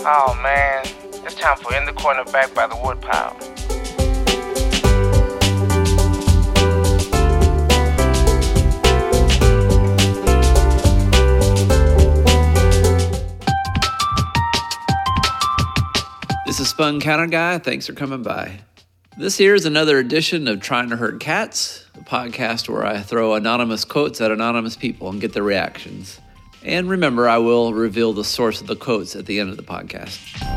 Oh man, it's time for In the Corner back by the woodpile. This is Spun Counter Guy. Thanks for coming by. This here is another edition of Trying to Herd Cats, a podcast where I throw anonymous quotes at anonymous people and get their reactions. And remember, I will reveal the source of the quotes at the end of the podcast.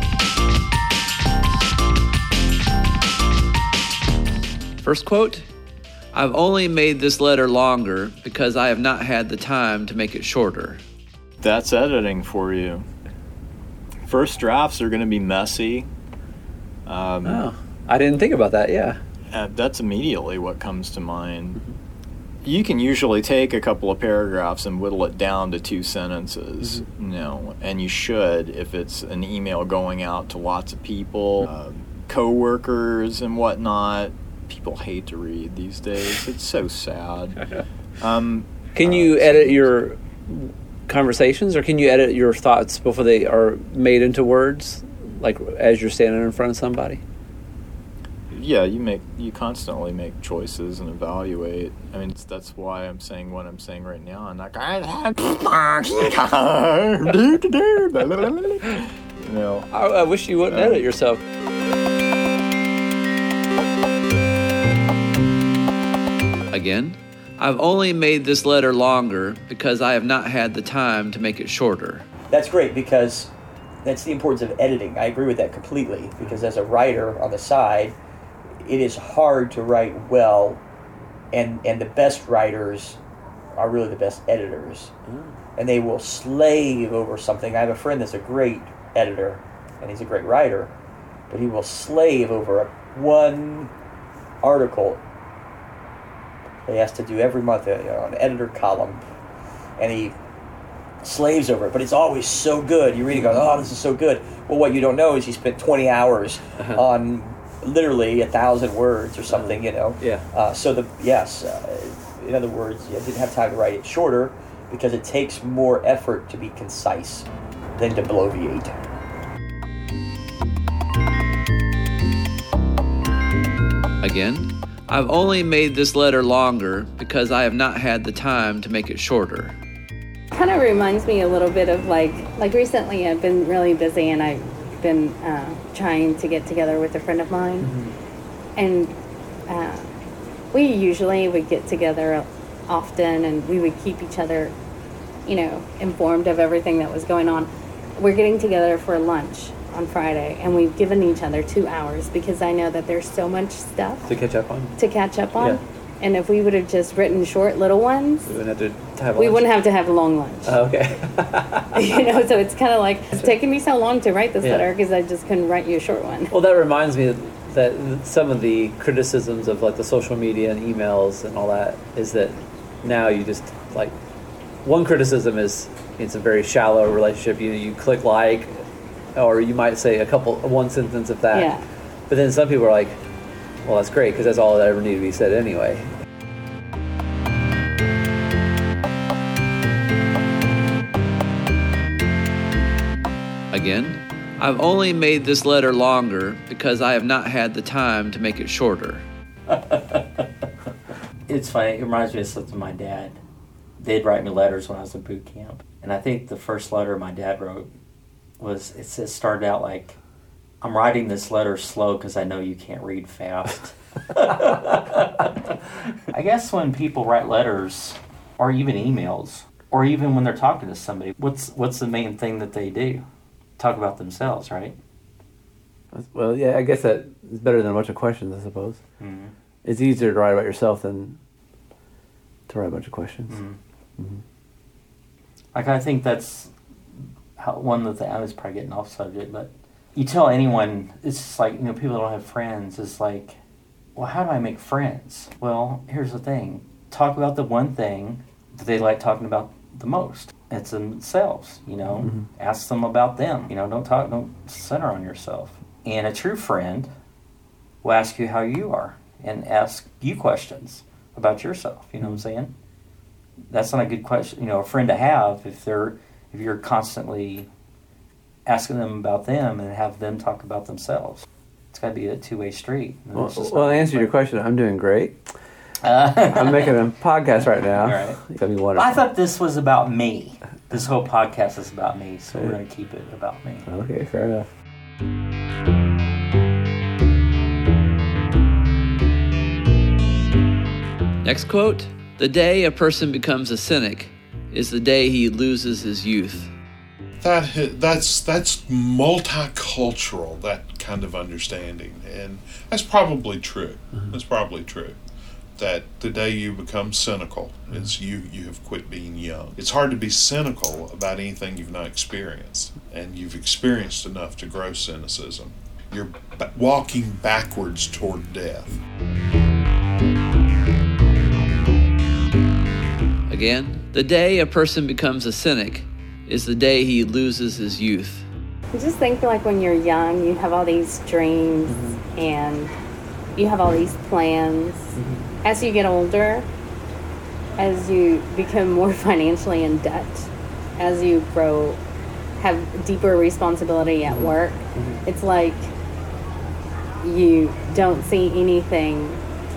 First quote, I've only made this letter longer because I have not had the time to make it shorter. That's editing for you. First drafts are going to be messy. I didn't think about that, yeah. That's immediately what comes to mind. Mm-hmm. You can usually take a couple of paragraphs and whittle it down to 2 sentences, and you should if it's an email going out to lots of people, co-workers and whatnot. People hate to read these days. It's so sad. Can you edit your conversations, or can you edit your thoughts before they are made into words, like as you're standing in front of somebody? Yeah, you constantly make choices and evaluate. I mean, that's why I'm saying what I'm saying right now. I'm like, I wish you wouldn't edit yourself. Again, I've only made this letter longer because I have not had the time to make it shorter. That's great, because that's the importance of editing. I agree with that completely, because as a writer on the side, it is hard to write well, and the best writers are really the best editors. And they will slave over something. I have a friend that's a great editor, and he's a great writer, but he will slave over one article he has to do every month, an editor column, and he slaves over it, but it's always so good. You read it, go, oh, this is so good. Well, what you don't know is he spent 20 hours on literally 1,000 words or something, Yeah. In other words, I didn't have time to write it shorter because it takes more effort to be concise than to bloviate. Again, I've only made this letter longer because I have not had the time to make it shorter. Kind of reminds me a little bit of like recently I've been really busy, and I've been trying to get together with a friend of mine. Mm-hmm. And we usually would get together often, and we would keep each other, informed of everything that was going on. We're getting together for lunch on Friday, and we've given each other 2 hours because I know that there's so much stuff To catch up on? Yeah. And if we would have just written short little ones, We wouldn't have to have we wouldn't have to have a long lunch. Oh, okay. So it's kind of like, it's taking me so long to write this letter because I just couldn't write you a short one. Well, that reminds me that some of the criticisms of like the social media and emails and all that is that now you just like, one criticism is it's a very shallow relationship. You click like, or you might say one sentence of that. Yeah. But then some people are like, well, that's great because that's all that ever needed to be said anyway. Again, I've only made this letter longer because I have not had the time to make it shorter. It's funny. It reminds me of something my dad. They'd write me letters when I was in boot camp. And I think the first letter my dad wrote started out like, I'm writing this letter slow because I know you can't read fast. I guess when people write letters, or even emails, or even when they're talking to somebody, what's the main thing that they do? Talk about themselves, right? Well, yeah, I guess that is better than a bunch of questions, I suppose. Mm-hmm. It's easier to write about yourself than to write a bunch of questions. Mm-hmm. Mm-hmm. Like, I think that's one of the, I was probably getting off subject, but you tell anyone, it's just like, people don't have friends. It's like, well, how do I make friends? Well, here's the thing. Talk about the one thing that they like talking about the most. It's themselves, Mm-hmm. Ask them about them. Don't center on yourself. And a true friend will ask you how you are and ask you questions about yourself. You know what I'm saying? That's not a good question, a friend to have if you're constantly asking them about them and have them talk about themselves. It's got to be a two-way street. Well, to answer your question, I'm doing great. I'm making a podcast right now. All right. I thought this was about me. This whole podcast is about me, so we're going to keep it about me. Okay, fair enough. Next quote: "The day a person becomes a cynic is the day he loses his youth." That's multicultural, that kind of understanding, and that's probably true. That's probably true. That the day you become cynical is you have quit being young. It's hard to be cynical about anything you've not experienced, and you've experienced enough to grow cynicism. You're walking backwards toward death. Again, the day a person becomes a cynic is the day he loses his youth. I just think like when you're young, you have all these dreams and you have all these plans. As you get older, as you become more financially in debt, as you grow, have deeper responsibility at work, it's like you don't see anything.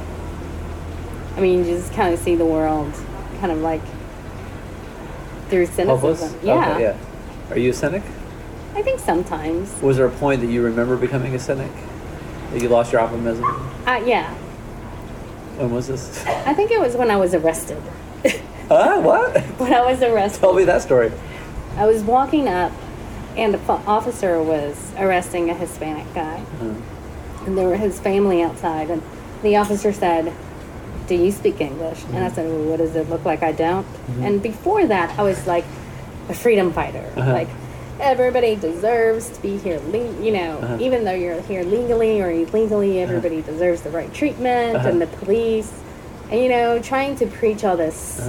I mean, you just kind of see the world kind of like through cynicism. Hopeless? Yeah. Okay, yeah. Are you a cynic? I think sometimes. Was there a point that you remember becoming a cynic? That you lost your optimism? Yeah. When was this? I think it was when I was arrested. What? When I was arrested. Tell me that story. I was walking up, and the officer was arresting a Hispanic guy. And there were his family outside, and the officer said, "Do you speak English?" And I said, "Well, what does it look like I don't?" And before that, I was like a freedom fighter. Like, everybody deserves to be here, even though you're here legally or illegally, everybody deserves the right treatment, and the police, and, trying to preach all this,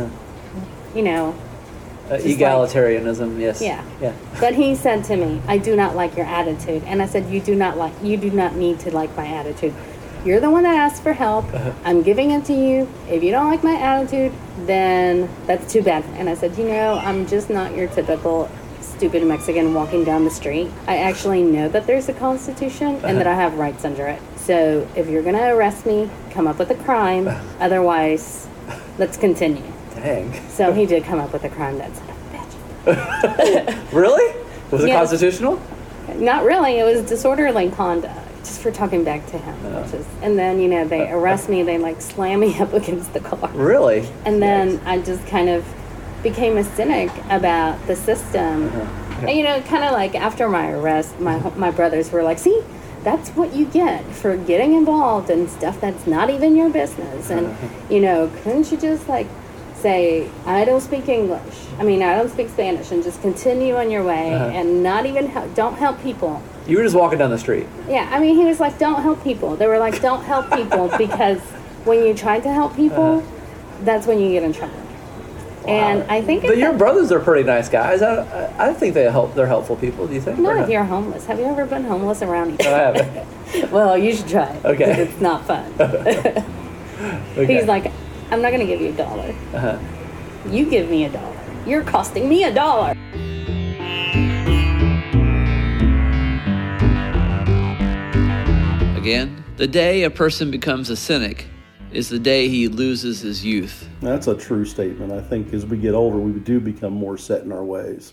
egalitarianism, yes. Yeah. Yeah. But he said to me, "I do not like your attitude." And I said, you do not need to like my attitude. You're the one that asked for help. I'm giving it to you. If you don't like my attitude, then that's too bad. And I said, I'm just not your typical stupid Mexican walking down the street. I actually know that there's a constitution and that I have rights under it. So if you're going to arrest me, come up with a crime. Otherwise, let's continue. Dang. So he did come up with a crime. That's a bitch. Really? Was it Yes. constitutional? Not really. It was disorderly conduct, just for talking back to him. And then, they arrest me. They, slam me up against the car. Really? And then I just kind of became a cynic about the system. And, kind of like after my arrest, my brothers were like, "See, that's what you get for getting involved in stuff that's not even your business. And, couldn't you just, say, I don't speak English. I don't speak Spanish, and just continue on your way and not even don't help people." You were just walking down the street. Yeah, he was like, "Don't help people." They were like, "Don't help people," because when you try to help people, that's when you get in trouble. Wow. And I think But your brothers are pretty nice guys. I think they're helpful people. Do you think? Not if you're homeless. Have you ever been homeless around each I other? haven't. Well, you should try it. Okay. 'Cause it's not fun. Okay. He's like, "I'm not going to give you $1. You give me $1. You're costing me $1." Again, the day a person becomes a cynic is the day he loses his youth. That's a true statement. I think as we get older, we do become more set in our ways.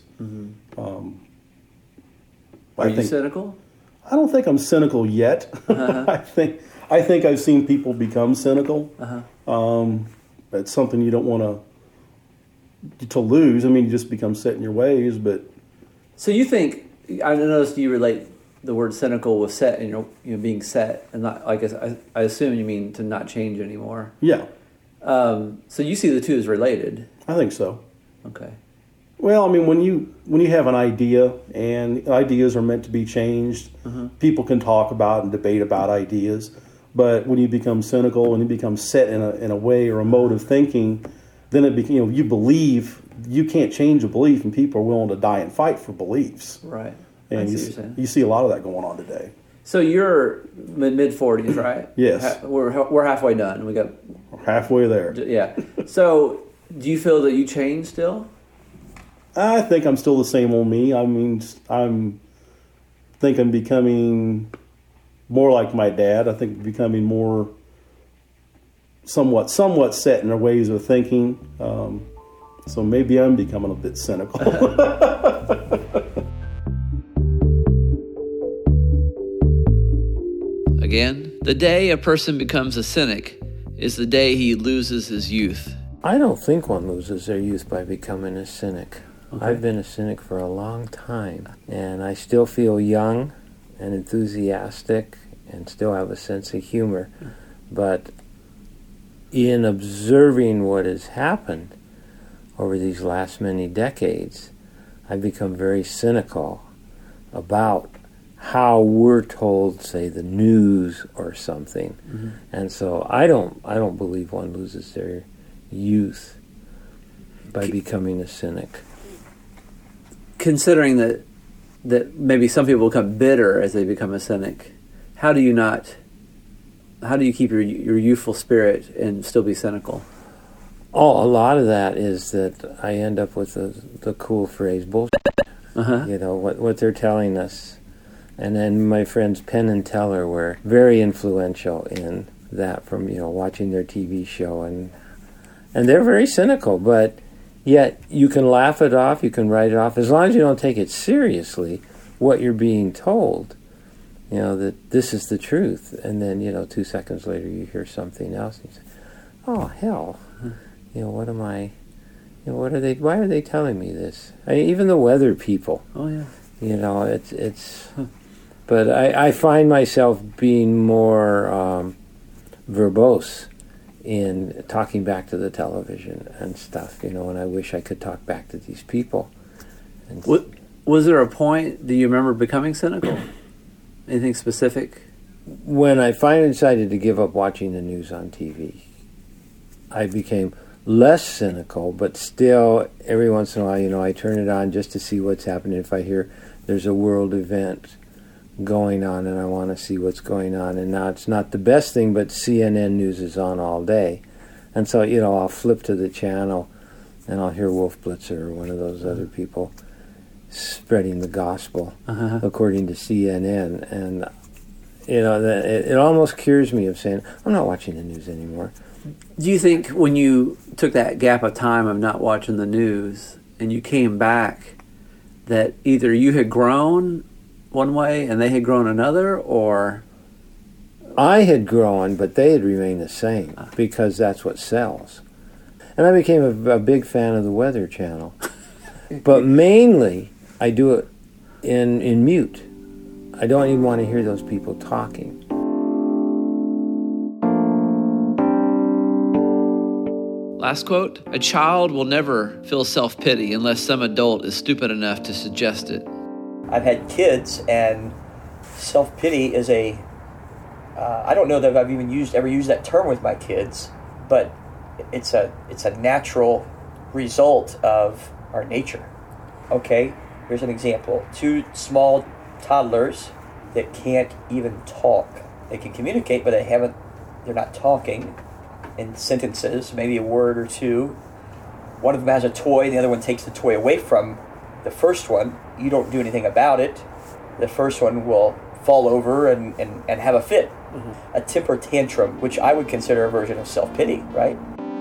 Are you cynical? I don't think I'm cynical yet. I think I've seen people become cynical. It's something you don't want to lose. you just become set in your ways. But So you think? I noticed you relate the word cynical with set, and being set, and not. I assume you mean to not change anymore. yeah, So you see the two as related. I think so. Okay. Well, when you have an idea, and ideas are meant to be changed, people can talk about and debate about ideas. But when you become cynical and you become set in a way or a mode of thinking, then you believe you can't change a belief, and people are willing to die and fight for beliefs. Right. And you see a lot of that going on today. So you're mid-40s, right? Yes. We're halfway done. We're halfway there. Yeah. So do you feel that you changed still? I think I'm still the same old me. think I'm becoming more like my dad. I think becoming more somewhat set in their ways of thinking. So maybe I'm becoming a bit cynical. Again, the day a person becomes a cynic is the day he loses his youth. I don't think one loses their youth by becoming a cynic. Okay. I've been a cynic for a long time, and I still feel young and enthusiastic and still have a sense of humor. But in observing what has happened over these last many decades, I've become very cynical about how we're told, say, the news or something. Mm-hmm. And so I don't believe one loses their youth by becoming a cynic. Considering that maybe some people become bitter as they become a cynic, how do you keep your youthful spirit and still be cynical? Oh, a lot of that is that I end up with the cool phrase bullshit. Uh-huh. You know, what they're telling us. And then my friends Penn and Teller were very influential in that, from, you know, watching their TV show, and they're very cynical, but yet you can laugh it off, you can write it off, as long as you don't take it seriously, what you're being told, you know, that this is the truth. And then, you know, 2 seconds later you hear something else, and you say, oh, hell, you know, what am I, you know, why are they telling me this? Even the weather people. Oh, yeah. You know, it's but I find myself being more verbose in talking back to the television and stuff, you know, and I wish I could talk back to these people. And was there a point, do you remember becoming cynical? Anything specific? When I finally decided to give up watching the news on TV, I became less cynical, but still every once in a while, you know, I turn it on just to see what's happening. If I hear there's a world event going on and I want to see what's going on, and now it's not the best thing, but CNN News is on all day, and so, you know, I'll flip to the channel and I'll hear Wolf Blitzer or one of those other people spreading the gospel according to CNN, and you know, it almost cures me of saying I'm not watching the news anymore. Do you think when you took that gap of time of not watching the news and you came back, that either you had grown one way and they had grown another, or I had grown but they had remained the same, because that's what sells? And I became a big fan of the Weather Channel. But mainly I do it in mute. I don't even want to hear those people talking. Last quote, a child will never feel self-pity unless some adult is stupid enough to suggest it. I've had kids, and self-pity is I don't know that I've even ever used that term with my kids, but it's a natural result of our nature. Okay, here's an example. 2 small toddlers that can't even talk. They can communicate, but they're not talking in sentences, maybe a word or two. One of them has a toy, the other one takes the toy away from the first one. You don't do anything about it. The first one will fall over and have a fit. Mm-hmm. A temper tantrum, which I would consider a version of self-pity, right?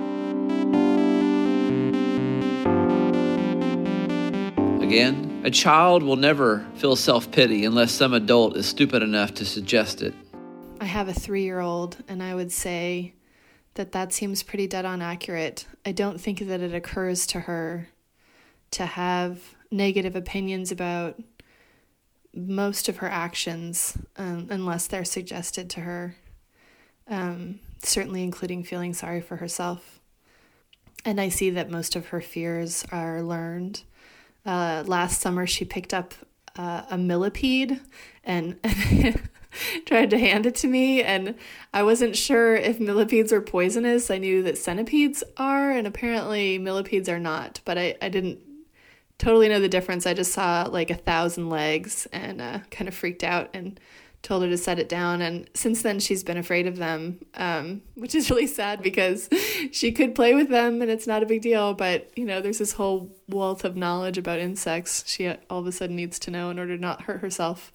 Again, a child will never feel self-pity unless some adult is stupid enough to suggest it. I have a 3-year-old, and I would say that seems pretty dead on accurate. I don't think that it occurs to her to have negative opinions about most of her actions unless they're suggested to her, certainly including feeling sorry for herself. And I see that most of her fears are learned. Last summer she picked up a millipede and tried to hand it to me, and I wasn't sure if millipedes were poisonous. I knew that centipedes are, and apparently millipedes are not, but I didn't totally know the difference. I just saw like 1,000 legs and kind of freaked out and told her to set it down. And since then she's been afraid of them, which is really sad because she could play with them and it's not a big deal. But, you know, there's this whole wealth of knowledge about insects she all of a sudden needs to know in order to not hurt herself.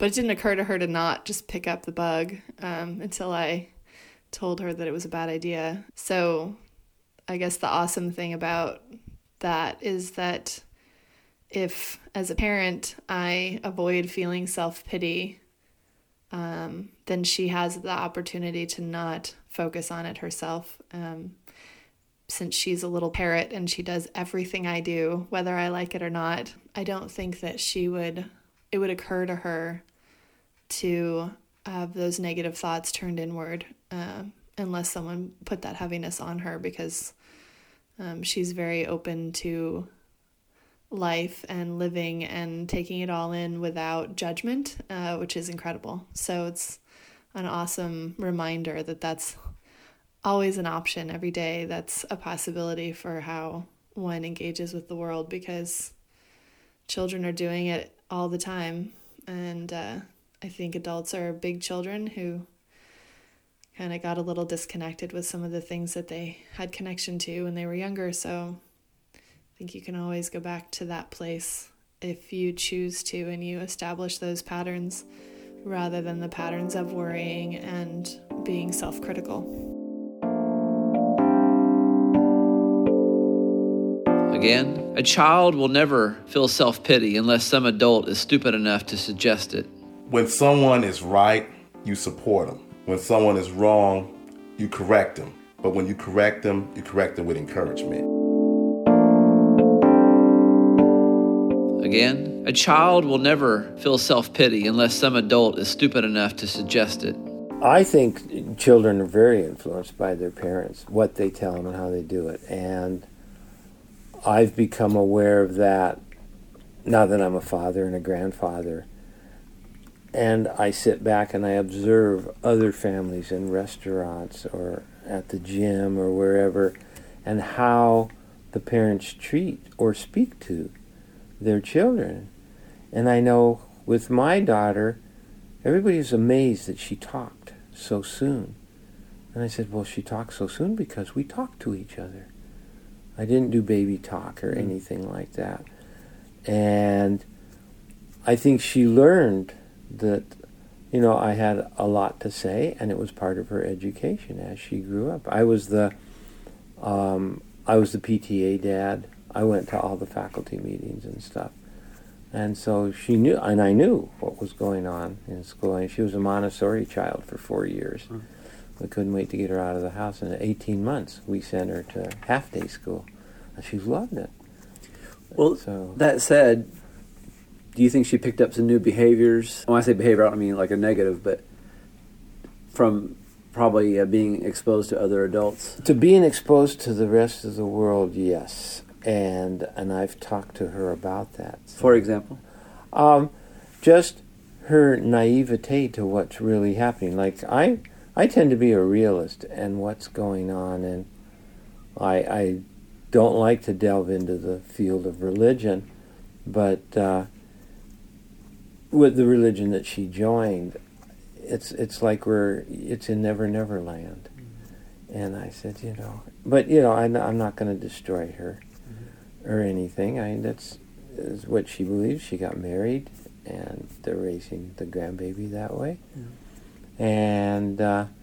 But it didn't occur to her to not just pick up the bug until I told her that it was a bad idea. So I guess the awesome thing about that is that if, as a parent, I avoid feeling self-pity, then she has the opportunity to not focus on it herself. Since she's a little parrot and she does everything I do, whether I like it or not, I don't think that it would occur to her to have those negative thoughts turned inward, unless someone put that heaviness on her, because she's very open to life and living and taking it all in without judgment, which is incredible. So it's an awesome reminder that that's always an option every day. That's a possibility for how one engages with the world, because children are doing it all the time. And I think adults are big children who kind of got a little disconnected with some of the things that they had connection to when they were younger. So I think you can always go back to that place if you choose to, and you establish those patterns rather than the patterns of worrying and being self-critical. Again, a child will never feel self-pity unless some adult is stupid enough to suggest it. When someone is right, you support them. When someone is wrong, you correct them. But when you correct them with encouragement. Again, a child will never feel self-pity unless some adult is stupid enough to suggest it. I think children are very influenced by their parents, what they tell them and how they do it. And I've become aware of that now that I'm a father and a grandfather. And I sit back and I observe other families in restaurants or at the gym or wherever, and how the parents treat or speak to their children. And I know with my daughter, everybody's amazed that she talked so soon. And I said, well, she talked so soon because we talked to each other. I didn't do baby talk or anything like that. And I think she learned that, I had a lot to say, and it was part of her education as she grew up. I was the PTA dad. I went to all the faculty meetings and stuff. And so she knew, and I knew what was going on in school. And she was a Montessori child for 4 years. We couldn't wait to get her out of the house. And at 18 months, we sent her to half-day school. And she loved it. Well, that said, do you think she picked up some new behaviors? When I say behavior, I don't mean like a negative, but from probably being exposed to other adults? To being exposed to the rest of the world, yes. And I've talked to her about that. So, for example? Just her naivete to what's really happening. Like, I tend to be a realist and what's going on, and I don't like to delve into the field of religion, but with the religion that she joined, it's like it's in Never Never Land. And I said, but I'm not going to destroy her or anything. That's is what she believes. She got married, and they're raising the grandbaby that way. And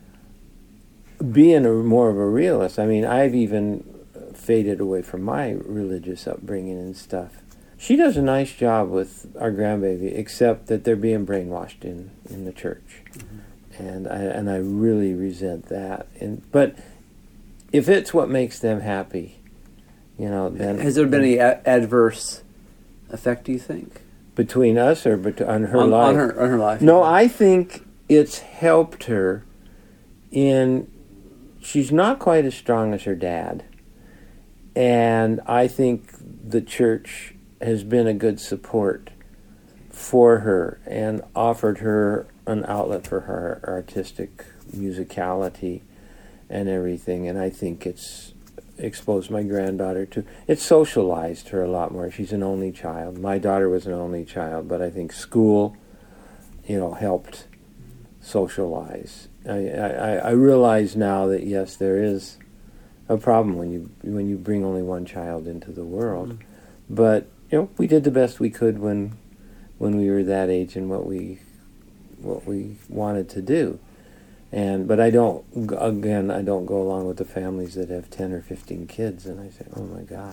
being more of a realist, I've even faded away from my religious upbringing and stuff. She does a nice job with our grandbaby, except that they're being brainwashed in the church. And I really resent that. But if it's what makes them happy, then... Has there been any adverse effect, do you think? Between us or on her life? On her life. No, I think it's helped her in... She's not quite as strong as her dad. And I think the church has been a good support for her and offered her an outlet for her artistic musicality and everything. And I think it's exposed my granddaughter to... It socialized her a lot more. She's an only child. My daughter was an only child, but I think school, helped socialize. I realize now that, yes, there is a problem when you bring only one child into the world. But we did the best we could when we were that age and what we wanted to do. But I don't go along with the families that have 10 or 15 kids, and I say, oh my God,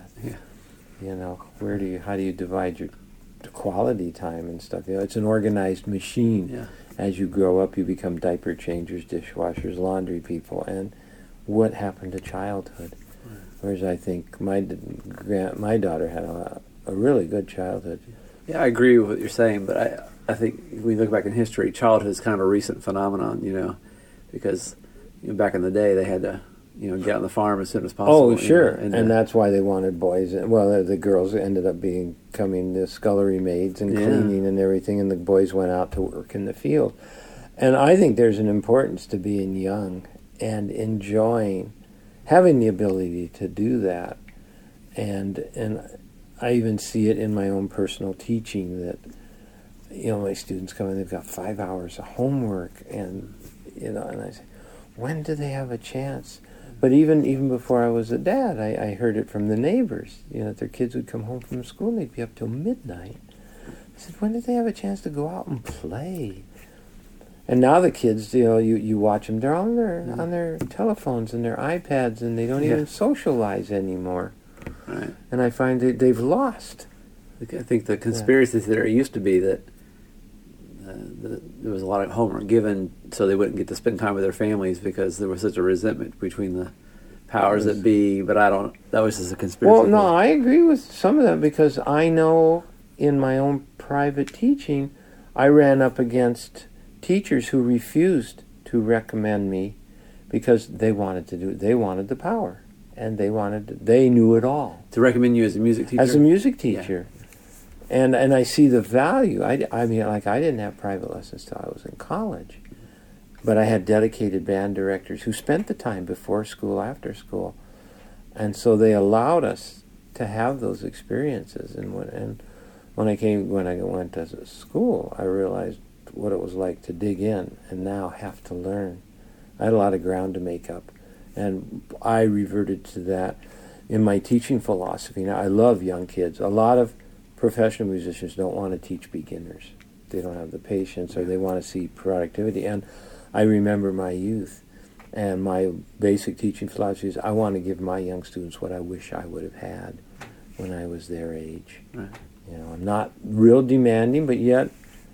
how do you divide your quality time and stuff? It's an organized machine. Yeah. As you grow up, you become diaper changers, dishwashers, laundry people, and what happened to childhood? Right. Whereas I think my daughter had a really good childhood. Yeah, I agree with what you're saying, but I think when you look back in history, childhood is kind of a recent phenomenon, because back in the day they had to get on the farm as soon as possible. Oh, sure, and that's why they wanted boys. Well, the girls ended up becoming the scullery maids and cleaning and everything, and the boys went out to work in the field. And I think there's an importance to being young and enjoying, having the ability to do that. And I even see it in my own personal teaching that, my students come in, they've got 5 hours of homework, and and I say, when do they have a chance? But even before I was a dad, I heard it from the neighbors, that their kids would come home from school and they'd be up till midnight. I said, when did they have a chance to go out and play? And now the kids, you watch them, they're on their telephones and their iPads, and they don't even socialize anymore. Right. And I find that they've lost. I think the conspiracy theory used to be that there was a lot of homework given so they wouldn't get to spend time with their families because there was such a resentment between the powers that be, but that was just a conspiracy theory. No, I agree with some of that, because I know in my own private teaching, I ran up against teachers who refused to recommend me because they wanted the power, and they knew it all. To recommend you as a music teacher? As a music teacher. Yeah. And I see the value. I didn't have private lessons till I was in college, but I had dedicated band directors who spent the time before school, after school, and so they allowed us to have those experiences. And when I went to school, I realized what it was like to dig in and now have to learn. I had a lot of ground to make up, and I reverted to that in my teaching philosophy. Now, I love young kids. A lot of professional musicians don't want to teach beginners. They don't have the patience, or they want to see productivity. And I remember my youth, and my basic teaching philosophy is I want to give my young students what I wish I would have had when I was their age. Right. I'm not real demanding, but yet,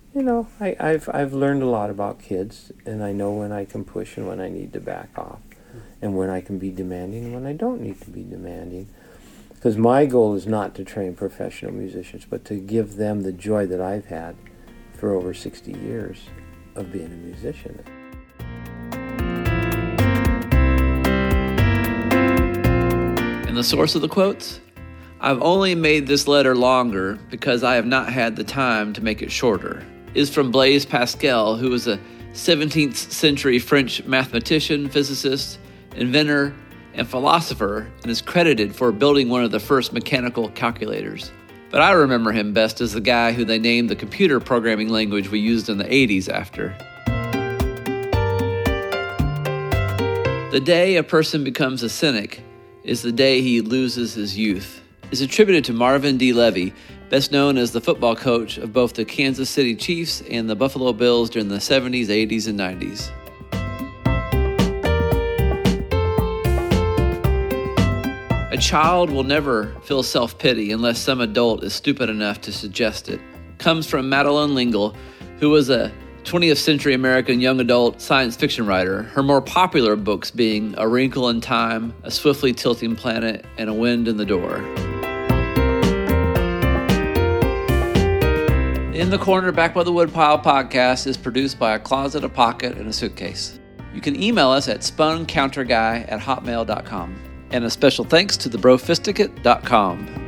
I've learned a lot about kids, and I know when I can push and when I need to back off, and when I can be demanding and when I don't need to be demanding. Because my goal is not to train professional musicians, but to give them the joy that I've had for over 60 years of being a musician. And the source of the quotes? I've only made this letter longer because I have not had the time to make it shorter. Is from Blaise Pascal, who was a 17th century French mathematician, physicist, inventor, and philosopher, and is credited for building one of the first mechanical calculators. But I remember him best as the guy who they named the computer programming language we used in the 80s after. The day a person becomes a cynic is the day he loses his youth. Is attributed to Marvin D. Levy, best known as the football coach of both the Kansas City Chiefs and the Buffalo Bills during the 70s, 80s, and 90s. A child will never feel self-pity unless some adult is stupid enough to suggest it. Comes from Madeleine L'Engle, who was a 20th century American young adult science fiction writer, her more popular books being A Wrinkle in Time, A Swiftly Tilting Planet, and A Wind in the Door. In the Corner Back by the Woodpile podcast is produced by A Closet, a Pocket, and a Suitcase. You can email us at spuncounterguy@hotmail.com. And a special thanks to thebrofisticate.com.